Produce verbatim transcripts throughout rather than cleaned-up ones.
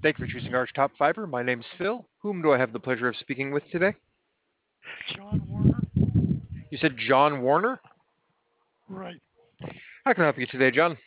Thank you for choosing Archtop Fiber. My name's Phil. Whom do I have the pleasure of speaking with today? John Warner? You said John Warner? Right. How can I help you today, John?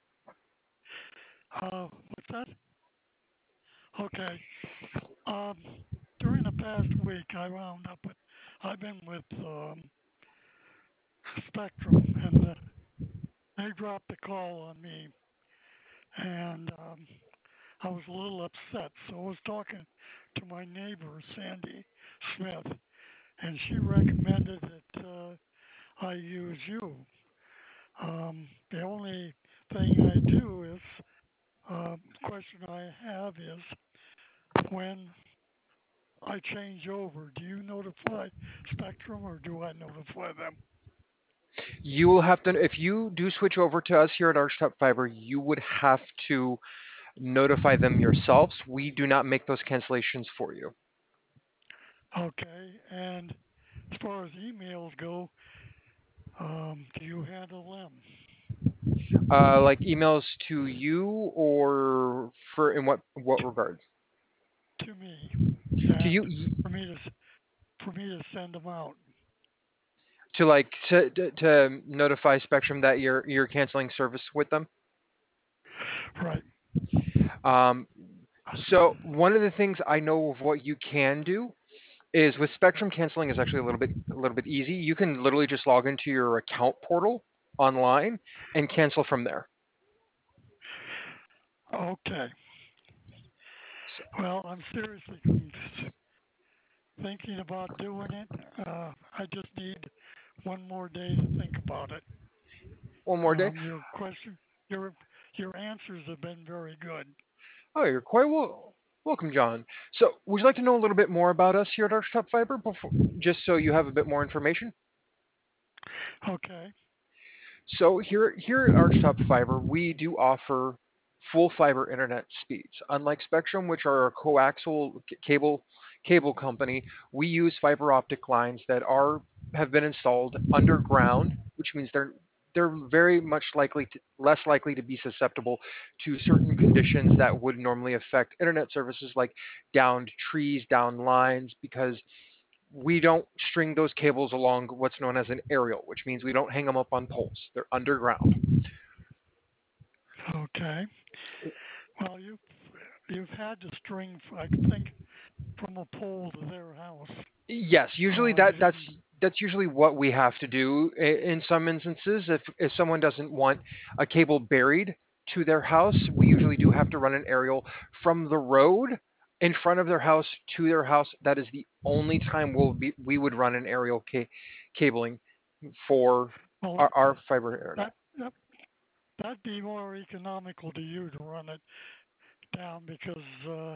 Uh, what's that? Okay. Um, during the past week, I wound up with, I've been with um, Spectrum, and uh, they dropped the call on me, and um, I was a little upset. So I was talking to my neighbor, Sandy Smith, and she recommended that uh, I use you. Um, the only thing I do is, uh, question I have is when I change over, do you notify Spectrum or do I notify them? You will have to, if you do switch over to us here at Archtop Fiber, you would have to notify them yourselves. We do not make those cancellations for you. Okay, and as far as emails go, um, do you handle them? Uh, like emails to you or for in what what regard? To me, To you and for me to for me to send them out. to like to to to notify Spectrum that you're you're canceling service with them. Right. Um, so one of the things I know of what you can do is with Spectrum canceling is actually a little bit a little bit easy. You can literally just log into your account portal online and cancel from there. Okay. So, Well, I'm seriously thinking about doing it. Uh, I just need one more day to think about it. one more day. Um, your question, your your answers have been very good. Oh, you're quite well, welcome, John. So, would you like to know a little bit more about us here at Archtop Fiber, before, just so you have a bit more information? Okay. So here here at Archtop Fiber, we do offer full fiber internet speeds. Unlike Spectrum, which are a coaxial c- cable cable company, we use fiber optic lines that are have been installed underground, which means they're they're very much likely to, less likely to be susceptible to certain conditions that would normally affect internet services like downed trees, downed lines, because we don't string those cables along what's known as an aerial, which means we don't hang them up on poles. They're underground. Okay. Well, you've you've had to string, I think, from a pole to their house. Yes, usually Uh, you that didn't. that's that's usually what we have to do in some instances. If if someone doesn't want a cable buried to their house, we usually do have to run an aerial from the road in front of their house to their house. That is the only time we'll be we would run an aerial ca- cabling for Well, our, our fiber internet. that that that'd be more economical to you to run it down because uh,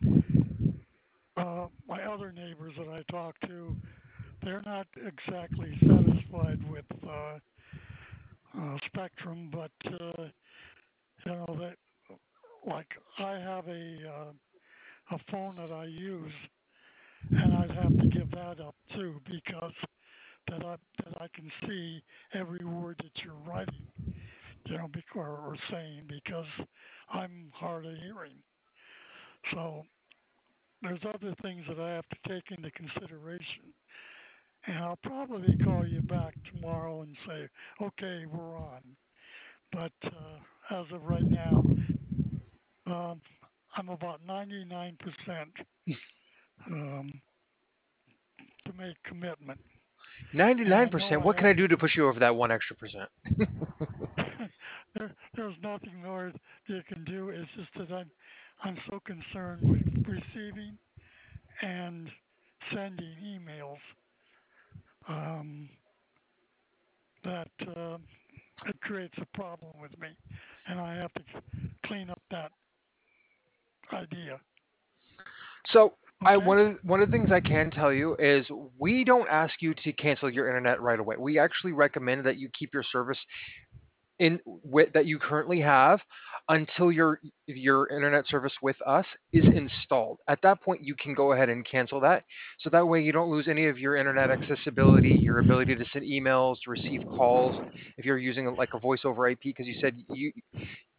uh, my other neighbors that I talk to, they're not exactly satisfied with uh, uh, Spectrum, but uh, you know that like I have a uh, a phone that I use, and I'd have to give that up too because that I that I can see every word that you're writing, you know, bec- or, or saying because I'm hard of hearing. So there's other things that I have to take into consideration, and I'll probably call you back tomorrow and say, okay, we're on. But uh, as of right now, um, I'm about ninety-nine percent um, to make commitment, and I know ninety-nine percent. I What can have I do to push you over that one extra percent? there, there's nothing more you can do. It's just that I'm, I'm so concerned with receiving and sending emails um, that uh, it creates a problem with me, and I have to clean up that idea. So I Okay? one of one of the things I can tell you is we don't ask you to cancel your internet right away. We actually recommend that you keep your service in with, that you currently have until your your internet service with us is installed. At that point, you can go ahead and cancel that. So that way, you don't lose any of your internet accessibility, your ability to send emails, to receive calls. If you're using like a voice over I P, because you said you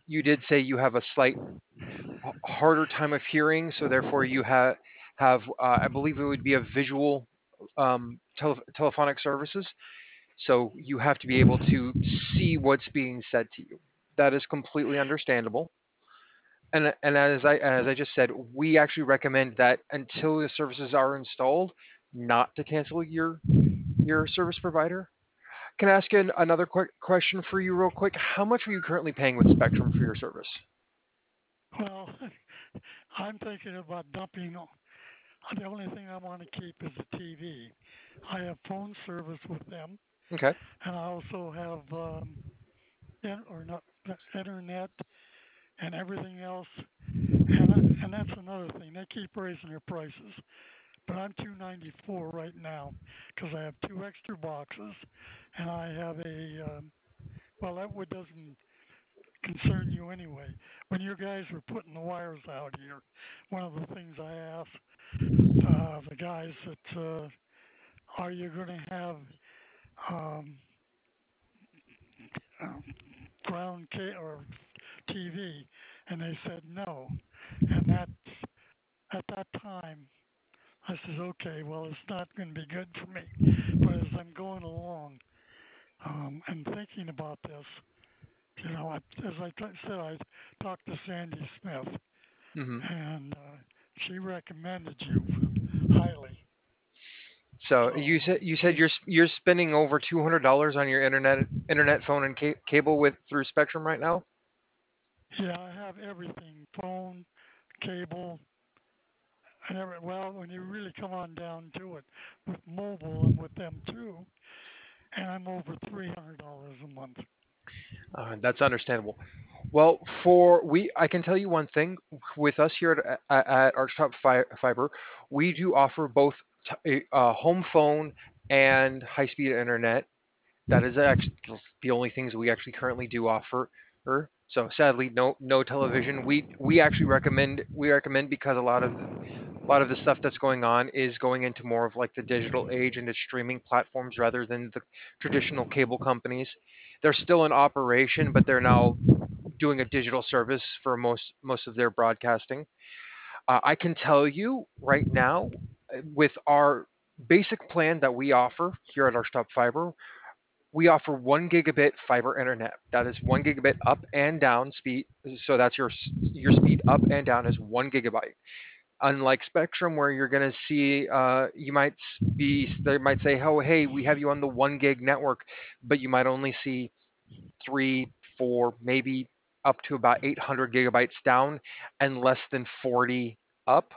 you did say you have a slight harder time of hearing, so therefore you have have uh, I believe it would be a visual um, tele- telephonic services. So you have to be able to see what's being said to you. That is completely understandable. And and as I as I just said, we actually recommend that until the services are installed, not to cancel your your service provider. Can I ask you another quick question for you, real quick? How much are you currently paying with Spectrum for your service? Well, I'm thinking about dumping. The only thing I want to keep is the T V. I have phone service with them, Okay. and I also have um, in, or not internet and everything else. And and that's another thing. They keep raising their prices, but I'm two ninety-four right now because I have two extra boxes, and I have a um, well that would doesn't concern you anyway. When you guys were putting the wires out here, one of the things I asked uh, the guys that uh, are you going to have um, um, ground K or T V, and they said no, and that's at that time I said okay, well it's not going to be good for me, but as I'm going along um, and thinking about this, you know, I, as I t- said, I talked to Sandy Smith, hmm and uh, she recommended you highly. So you So said you said she, you're you're spending over two hundred dollars on your internet internet phone and ca- cable with through Spectrum right now. yeah, I have everything: phone, cable, and every. Well, when you really come on down to it, with mobile, I'm with them too, and I'm over three hundred dollars a month. Uh, that's understandable. Well, for we, I can tell you one thing. With us here at, at, at Archtop Fi- Fiber, we do offer both t- uh, home phone and high-speed internet. That is actually the only things we actually currently do offer. So sadly, no no television. We we actually recommend we recommend because a lot of a lot of the stuff that's going on is going into more of like the digital age and its streaming platforms rather than the traditional cable companies. They're still in operation, but they're now doing a digital service for most most of their broadcasting. Uh, I can tell you right now, uh, with our basic plan that we offer here at Archtop Fiber, we offer one gigabit fiber internet. That is one gigabit up and down speed. So that's your your speed up and down is one gigabyte. Unlike Spectrum, where you're going to see, uh, you might be, they might say, oh, hey, we have you on the one gig network, but you might only see three, four, maybe up to about eight hundred gigabytes down and less than forty up.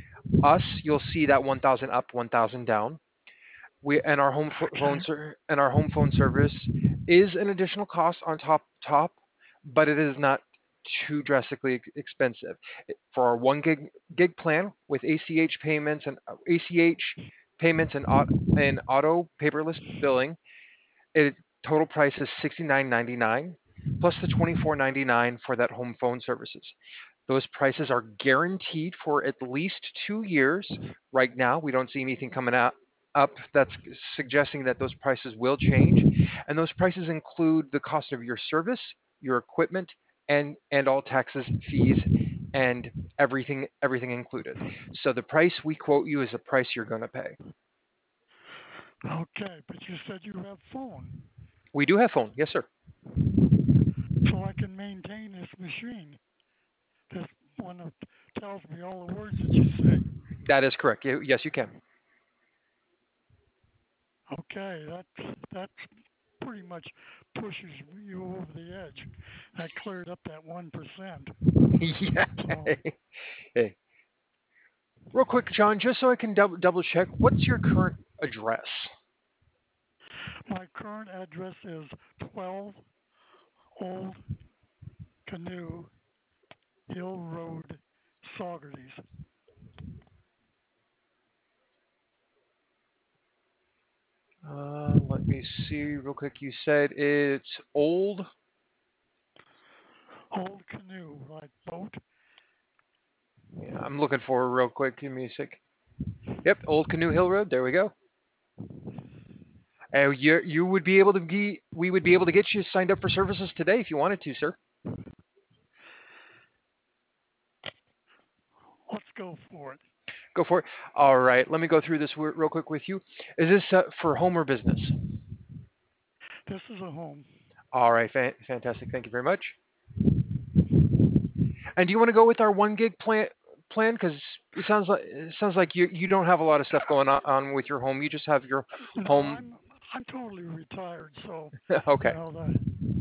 Us, you'll see that one thousand up, one thousand down. We and our home phone Okay, and our home phone service is an additional cost on top top, but it is not too drastically expensive. For our one gig gig plan with A C H payments and uh, A C H payments and and auto paperless billing, it total price is sixty-nine ninety-nine plus the twenty-four ninety-nine for that home phone services. Those prices are guaranteed for at least two years. Right now, we don't see anything coming out up that's suggesting that those prices will change. And those prices include the cost of your service, your equipment, and and all taxes, fees, and everything everything included. So the price we quote you is the price you're going to pay. okay, but you said you have phone, We do have phone, yes, sir. so I can maintain this machine. This one that tells me all the words that you say. That is correct. Yes, you can. Okay, that's that's pretty much pushes you over the edge. That cleared up that one percent. Yeah. So Hey, real quick, John, just so I can double, double check, what's your current address? my current address is twelve Old Canoe Hill Road, Saugerties. Uh, let me see real quick. You said it's old. Old Canoe, like boat. Yeah, I'm looking for it real quick. Give me a sec. Yep, Old Canoe Hill Road. There we go. Uh, you you would be able to be we would be able to get you signed up for services today if you wanted to, sir. go for it. Go for it. All right, let me go through this real quick with you. Is this uh, for home or business? This is a home. All right, fan- fantastic. Thank you very much. And do you want to go with our one gig plan? Plan because it sounds like it sounds like you you don't have a lot of stuff going on, on with your home. You just have your No, home. I'm I'm totally retired, so you Okay. know the.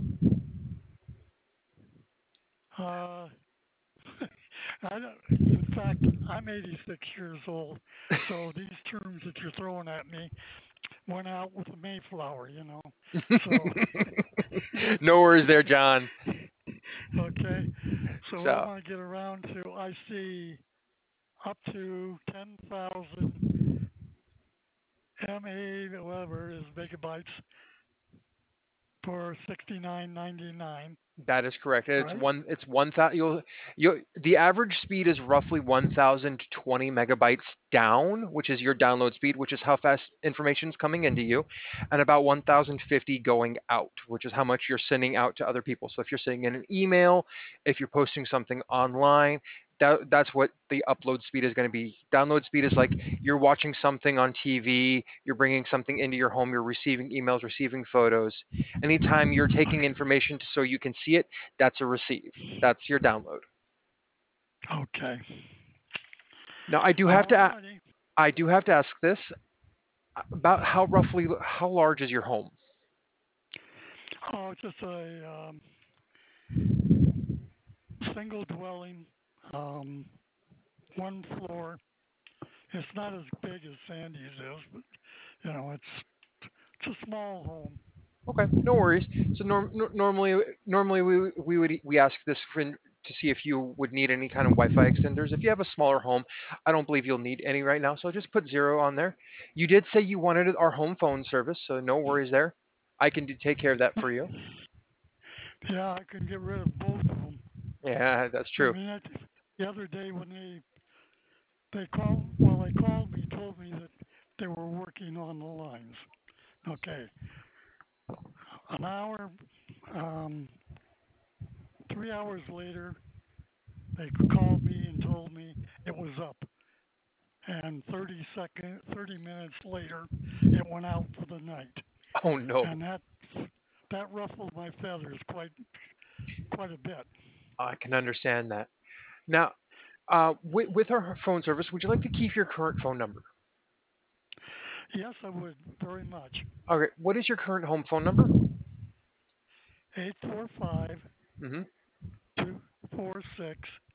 Uh, I don't, in fact, I'm eighty-six years old, so these terms that you're throwing at me went out with the Mayflower, you know. So No worries there, John. okay, so what I So want to get around to, I see up to ten thousand M A, whatever it is, megabytes for sixty-nine ninety-nine, that is correct. It's right? one. It's one thousand. You'll you the average speed is roughly one thousand twenty megabytes down, which is your download speed, which is how fast information is coming into you, and about one thousand fifty going out, which is how much you're sending out to other people. So if you're sending in an email, if you're posting something online, that that's what the upload speed is going to be. Download speed is like you're watching something on T V, you're bringing something into your home, you're receiving emails, receiving photos. Anytime you're taking information so you can see it, that's a receive. That's your download. Okay. Now I do have All to righty. I do have to ask this about how roughly how large is your home? Oh, it's just a um, single dwelling, um, one floor. It's not as big as Sandy's is, but you know, it's it's a small home. Okay, no worries. So norm, nor- normally normally we we would we ask this for, to see if you would need any kind of Wi-Fi extenders. If you have a smaller home, I don't believe you'll need any right now. So just put zero on there. You did say you wanted our home phone service, so no worries there. I can do, take care of that for you. Yeah, I can get rid of both of them. Yeah, that's I true. mean, that, the other day when they they called, well, they called me, told me that they were working on the lines. Okay, an hour, um, three hours later, they called me and told me it was up. And thirty second, thirty minutes later, it went out for the night. Oh no, And that that ruffled my feathers quite quite a bit. I can understand that. Now, uh, with, with our phone service, would you like to keep your current phone number? Yes, I would very much. Okay, what is your current home phone number? Eight four five Hmm. two four six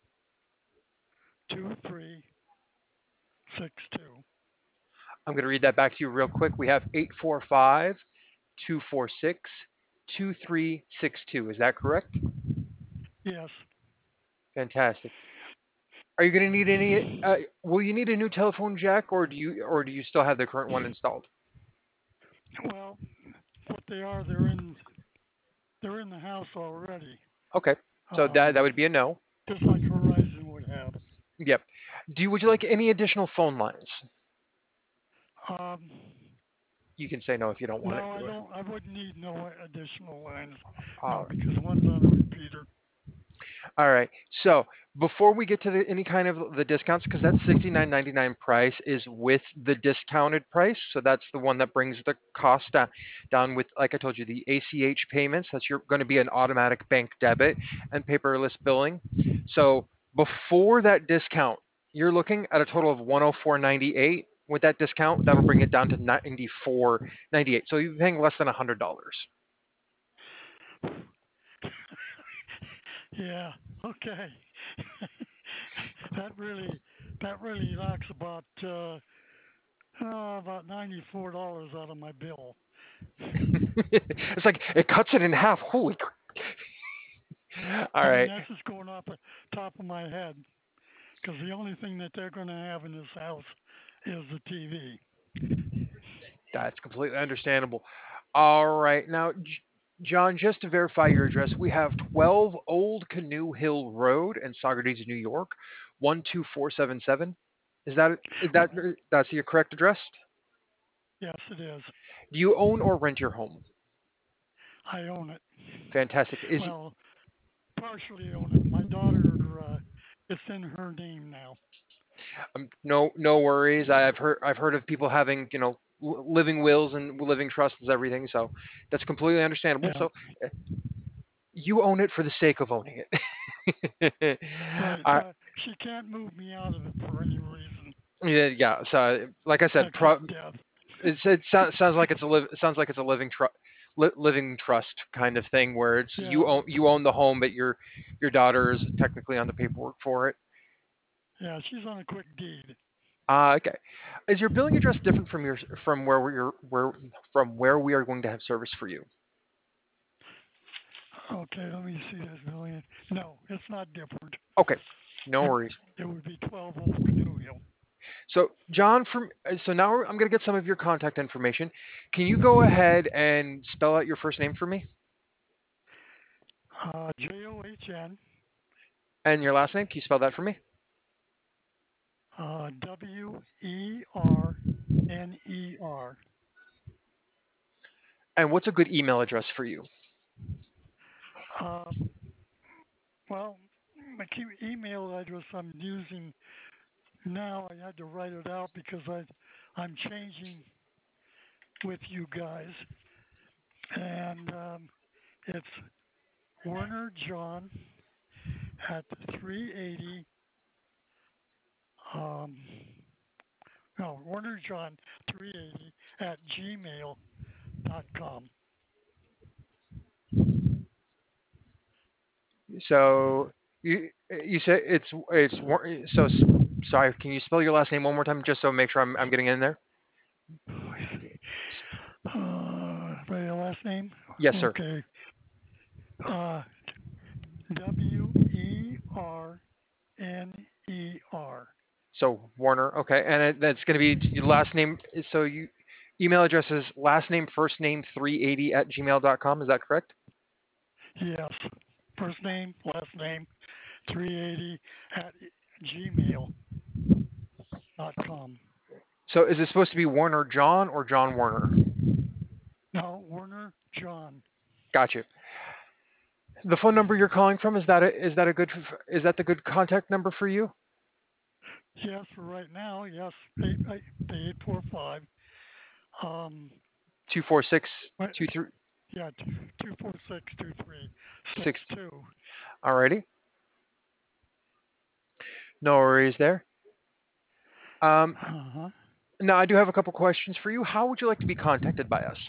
two three six two. I'm going to read that back to you real quick. We have eight four five, two four six, two three six two. Is that correct? Yes. Fantastic. Are you going to need any? Uh, will you need a new telephone jack, or do you, or do you still have the current one installed? Well, what they are, they're in they're in the house already. Okay, so that that Um, would be a no. just like Verizon would have. Yep. Do you, would you like any additional phone lines? Um, You can say no if you don't want it. no, I don't. I wouldn't need no additional lines. No, All right. because one's on a repeater. All right. So before we get to the, any kind of the discounts, because that sixty-nine ninety-nine price is with the discounted price, so that's the one that brings the cost down, down with, like I told you, the A C H payments. That's your going to be an automatic bank debit and paperless billing. So before that discount, you're looking at a total of one hundred four ninety-eight. With that discount, that'll bring it down to ninety-four ninety-eight. So you're paying less than one hundred dollars. Yeah. Okay. that really that really knocks about uh, oh, about ninety four dollars out of my bill. It's like it cuts it in half. Holy. All I mean, right. that's just going off the top of my head because the only thing that they're going to have in this house is the T V. That's completely understandable. All right. Now, J- John, just to verify your address, we have twelve Old Canoe Hill Road in Saugerties, New York, one two four seven seven. Is that is that that's your correct address? Yes, it is. Do you own or rent your home? I own it. Fantastic. Is Well, partially own it. My daughter, uh, it's in her name now. Um, no, no worries. I've heard I've heard of people having you know l- living wills and living trusts and everything, so that's completely understandable. Yeah, So uh, you own it for the sake of owning it. right. uh, Uh, she can't move me out of it for any reason yeah, yeah. So like I said, pro- except death. it's, it so- sounds like it's a live. It sounds like it's a living trust. Li- living trust kind of thing where it's Yeah, you own you own the home, but your your daughter is technically on the paperwork for it. yeah. She's on a quick deed. Uh, okay. Is your billing address different from your from where we're where from where we are going to have service for you? Okay, let me see this million. No, it's not different. Okay, no It, worries. it would be twelve Old Canoe Hill. So John, from uh, so now I'm going to get some of your contact information. Can you go ahead and spell out your first name for me Uh, J O H N and your last name? Can you spell that for me? uh, W E R N E R. And what's a good email address for you? Um, well, my key email address I'm using now, I had to write it out because I, I'm changing with you guys. And um, it's Werner John at three eighty. Um, no, Werner John three eighty at gmail dot com. So you you said it's it's so sorry. Can you spell your last name one more time just so make sure I'm I'm getting in there? Uh, my last name? Yes, sir. Okay. Uh, W E R N E R. So Warner, okay, and it, that's going to be your last name. So you email address is last name first name three eighty at gmail dot com. Is that correct? Yes. First name, last name, three eighty at gmail dot com. So is it supposed to be Warner John or John Warner? No, Werner John. Gotcha. The phone number you're calling from is that a, is that a good is that the good contact number for you? Yes, for right now, yes. Eight, eight, the eight four five. Um, Two four six what, two three yeah, two four six two three six six. two. Alrighty, no worries there. Um, Uh huh. now I do have a couple questions for you. How would you like to be contacted by us?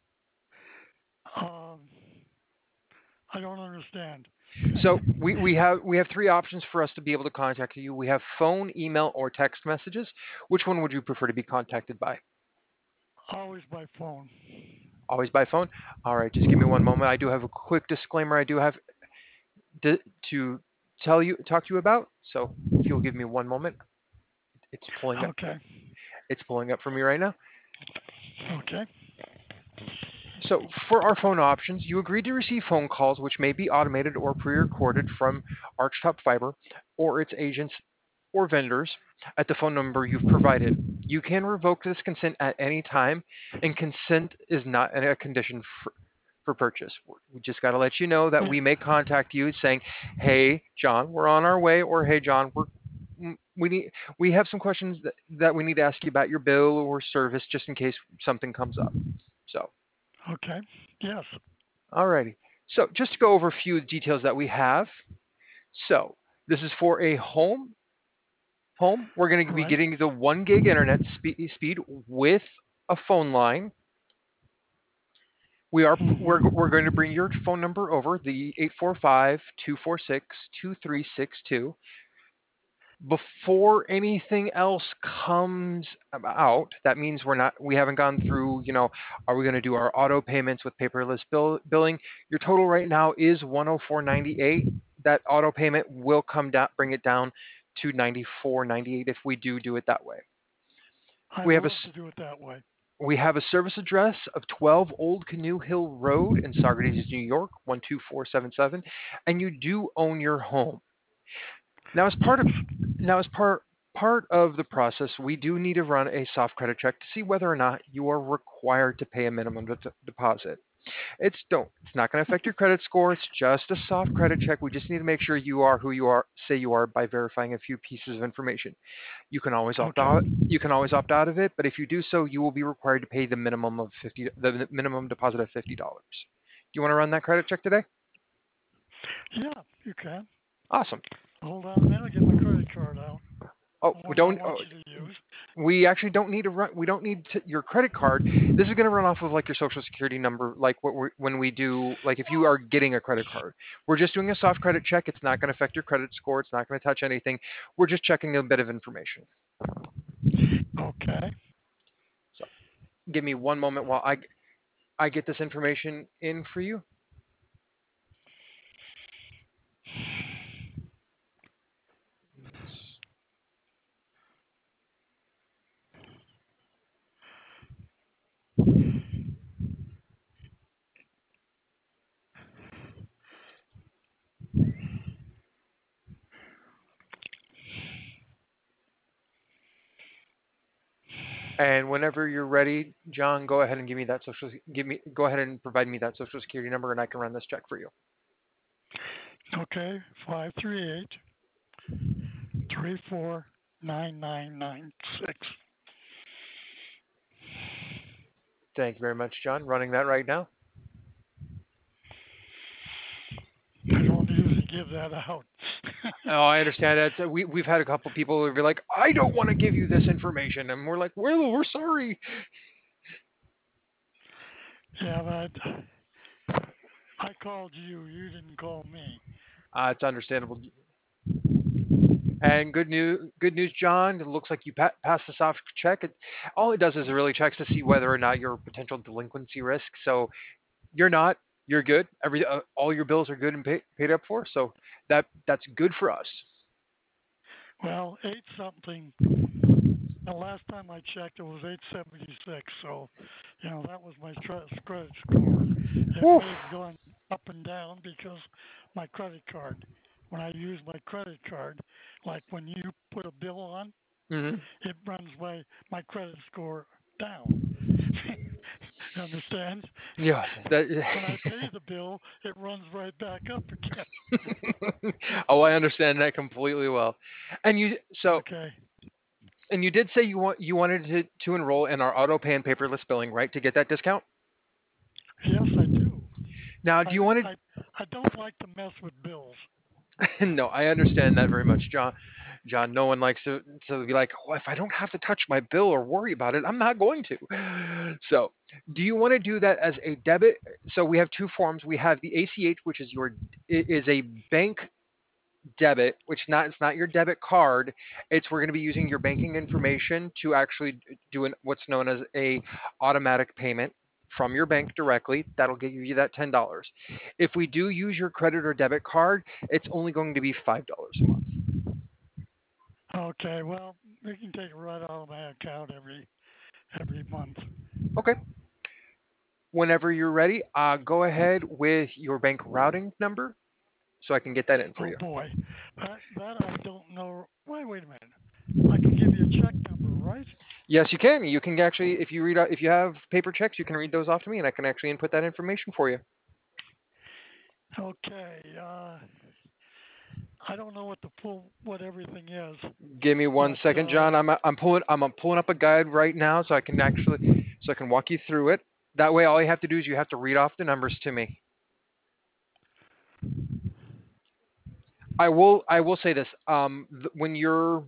Um, I don't understand. So we, we have we have three options for us to be able to contact you. We have phone, email, or text messages. Which one would you prefer to be contacted by? Always by phone. Always by phone. All right, just give me one moment. I do have a quick disclaimer. I do have to, to tell you talk to you about. So if you'll give me one moment, it's pulling up. Okay. It's pulling up for me right now. Okay. So for our phone options, you agree to receive phone calls which may be automated or pre-recorded from Archtop Fiber or its agents or vendors at the phone number you've provided. You can revoke this consent at any time, and consent is not a condition for, for purchase. We just got to let you know that Yeah. we may contact you saying, "Hey, John, we're on our way," or "Hey, John, we're we need we have some questions that, that we need to ask you about your bill or service, just in case something comes up." So, Okay. Yes. alrighty. So, just to go over a few details that we have. So, this is for a home home, we're going to be Right. getting the one gig internet spe- speed with a phone line. We are we're, Mm-hmm. we're going to bring your phone number over the eight four five, two four six, two three six two. Before anything else comes out, that means we're not we haven't gone through, you know, are we going to do our auto payments with paperless bill, billing? Your total right now is one oh four ninety-eight. That auto payment will come down, bring it down to ninety-four ninety-eight if we do do it that way. I'd We have a love to do it that way. we have a service address of twelve Old Canoe Hill Road in Saugerties, New York, one two four seven seven, and you do own your home. Now, as part Yes. of now as part part of the process, we do need to run a soft credit check to see whether or not you are required to pay a minimum de- deposit. It's don't. It's not going to affect your credit score. It's just a soft credit check. We just need to make sure you are who you are, say you are, by verifying a few pieces of information. You can always opt Okay. out. You can always opt out of it, but if you do so, you will be required to pay the minimum of fifty, the minimum deposit of fifty dollars. Do you want to run that credit check today? Yeah, you can. Awesome. Hold on a minute. I'll get my credit card out. Oh, The we one I don't. want Oh, you to use. we actually don't need to run. We don't need to, your credit card. This is going to run off of like your social security number, like what we when we do, like if you are getting a credit card. We're just doing a soft credit check. It's not going to affect your credit score. It's not going to touch anything. We're just checking a bit of information. Okay. So, give me one moment while I I get this information in for you. And whenever you're ready, John, go ahead and give me that social. Give me. Go ahead and provide me that social security number, and I can run this check for you. Okay. Five three eight three four nine nine nine six. Thank you very much, John. Running that right now. I don't usually give that out. Oh, I understand that. So we we've had a couple people who be like, "I don't want to give you this information," and we're like, "Well, we're sorry." Yeah, but I called you. You didn't call me. Uh, it's understandable. And good news, good news, John. It looks like you pa- passed the soft check. It, all it does is it really checks to see whether or not you're a potential delinquency risk. So you're not. You're good. Every uh, all your bills are good and pay, paid up for. So that that's good for us. Well, eight something. The last time I checked, it was eight seventy six. So, you know, that was my trust credit score. It Whew. may have gone up and down because my credit card. When I use my credit card, like when you put a bill on, Mm-hmm. it runs my my credit score down. You understand? Yes. That, When I pay the bill, it runs right back up again. oh, I understand that completely well. And you so Okay. and you did say you want you wanted to, to enroll in our auto pay and paperless billing, right, to get that discount? Yes, I do. Now, do I you want I I don't like to mess with bills. to? No, I understand that very much, John. John, no one likes to to be like, oh, if I don't have to touch my bill or worry about it, I'm not going to. So, do you want to do that as a debit? So we have two forms. We have the A C H, which is your is a bank debit, which not it's not your debit card. It's we're going to be using your banking information to actually do an, what's known as a automatic payment from your bank directly. That'll give you that ten dollars. If we do use your credit or debit card, it's only going to be five dollars a month. Okay, well, we can take it right out of my account every every month. Okay. Whenever you're ready, uh, go ahead with your bank routing number so I can get that in for Oh you. boy, that that I don't know. Wait, wait a minute. I can give you a check number, right? Yes, you can. You can actually, if you read, out- if you have paper checks, you can read those off to me, and I can actually input that information for you. Okay. Uh, I don't know what the full what everything is, Give me one but second, uh, John. I'm I'm pulling I'm pulling up a guide right now so I can actually so I can walk you through it. That way, all you have to do is you have to read off the numbers to me. I will I will say this. Um, th- when you're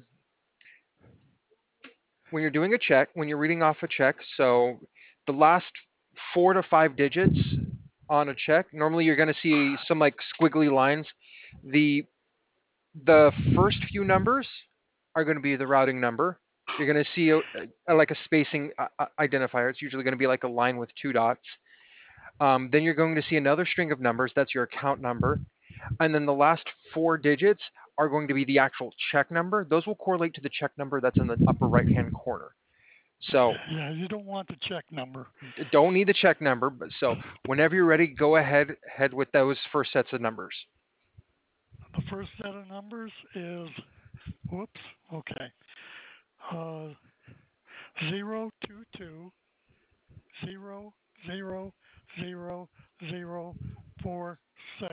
when you're doing a check, when you're reading off a check, so the last four to five digits on a check, normally you're going to see some like squiggly lines. The the first few numbers are going to be the routing number. You're going to see a, a, like a spacing uh, identifier. It's usually going to be like a line with two dots. Um, then you're going to see another string of numbers. That's your account number. And then the last four digits are going to be the actual check number. Those will correlate to the check number that's in the upper right hand corner. So yeah, you don't want the check number. don't need the check number. But so whenever you're ready, go ahead head with those first sets of numbers. The first set of numbers is whoops. Okay. Uh, zero two two zero zero zero zero four six.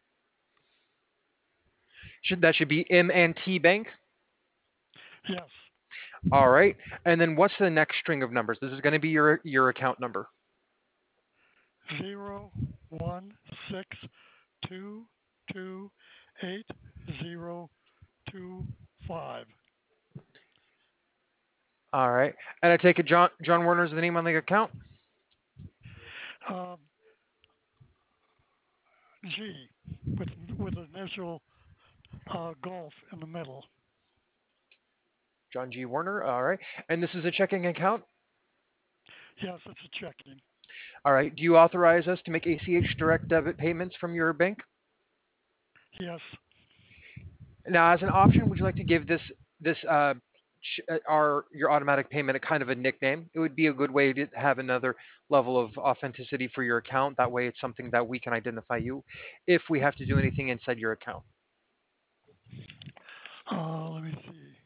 Should that should be M and T Bank? Yes, All right. And then what's the next string of numbers? This is going to be your your account number. zero one six two two eight zero two five. All right. And I take it John John Werner is the name on the account? Um, G with with initial uh, golf in the middle. John G. Werner. All right. And this is a checking account? Yes, it's a checking. All right. Do you authorize us to make A C H direct debit payments from your bank? Yes. Now, as an option, would you like to give this this uh, ch- uh, our your automatic payment a kind of a nickname? It would be a good way to have another level of authenticity for your account. That way, it's something that we can identify you if we have to do anything inside your account. Uh, let me see.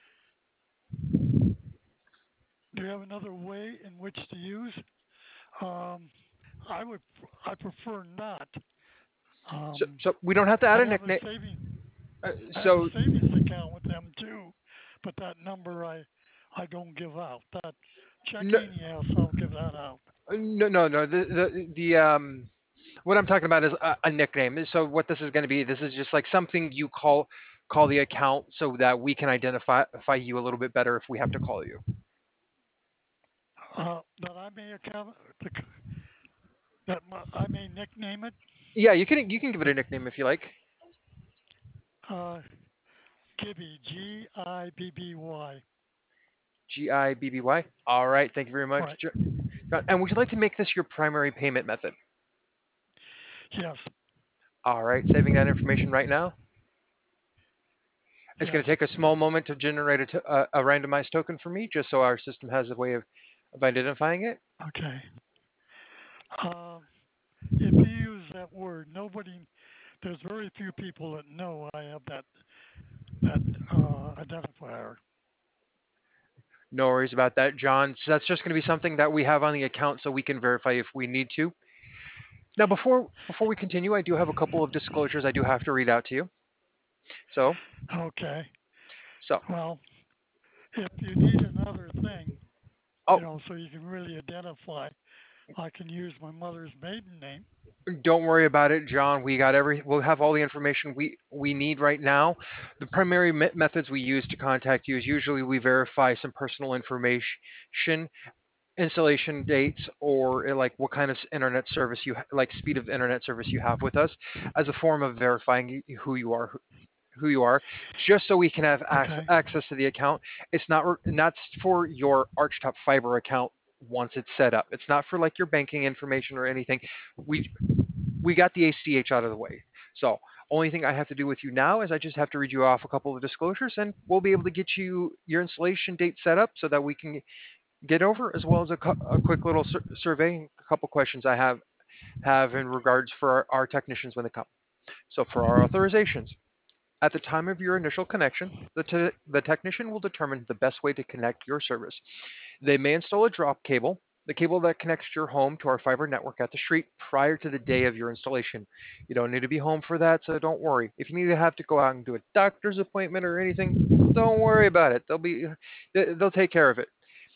Do you have another way in which to use? Um, I would. I prefer not. So, Um, so we don't have to add I a have a nickname. saving. Uh, I have a so savings account with them too, but that number I I don't give out. That no, checking, yes, I'll give that out. no, no, no. The the the um what I'm talking about is a, a nickname. So what this is going to be, this is just like something you call call the account so that we can identify you a little bit better if we have to call you. Uh, that I may account the, that my, I may nickname it. Yeah, you can you can give it a nickname if you like. Uh, Gibby, G I B B Y. G I B B Y. All right, thank you very much. Right. And would you like to make this your primary payment method? Yes. All right, saving that information right now. It's Yes. going to take a small moment to generate a, t- a, a randomized token for me, just so our system has a way of, of identifying it. Okay. Um, if you use that word, nobody, there's very few people that know I have that that uh, identifier. No worries about that, John. So that's just going to be something that we have on the account so we can verify if we need to. Now, before before we continue, I do have a couple of disclosures I do have to read out to you. So, Okay. so, Well, if you need another thing, you oh, know, so you can really identify, I can use my mother's maiden name. don't worry about it, John. We got every. We'll have all the information we we need right now. The primary me- methods we use to contact you is usually we verify some personal information, installation dates, or uh, like what kind of internet service you ha- like speed of internet service you have with us, as a form of verifying who you are, who you are, just so we can have ac- Okay. access to the account. It's not re- not for your Archtop Fiber account once it's set up. It's not for like your banking information or anything. We we got the A C H out of the way. So only thing I have to do with you now is I just have to read you off a couple of disclosures, and we'll be able to get you your installation date set up so that we can get over, as well as a, a quick little sur- survey, a couple questions I have have in regards for our, our technicians when they come. So for our authorizations, at the time of your initial connection, the, te- the technician will determine the best way to connect your service. They may install a drop cable, the cable that connects your home to our fiber network at the street, prior to the day of your installation. You don't need to be home for that, so don't worry. If you need to have to go out and do a doctor's appointment or anything, don't worry about it. They'll be they'll take care of it.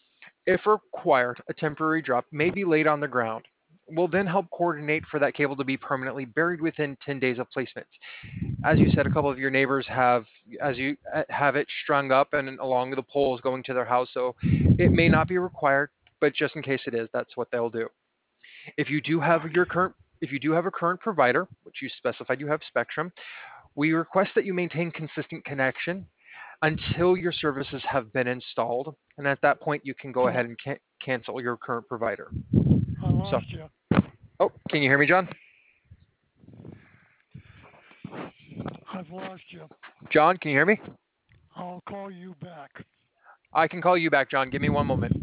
If required, a temporary drop may be laid on the ground. We'll then help coordinate for that cable to be permanently buried within ten days of placement. As you said, a couple of your neighbors have, as you uh, have it strung up and along the poles going to their house, so it may not be required, but just in case it is, that's what they'll do. If you do have your Okay. current if you do have a current provider, which you specified you have Spectrum, we request that you maintain consistent connection until your services have been installed, and at that point you can go Oh, ahead and can- cancel your current provider. I So, lost you. oh, can you hear me, John? I've lost you. John, can you hear me? I'll call you back. I can call you back, John. Give me one moment.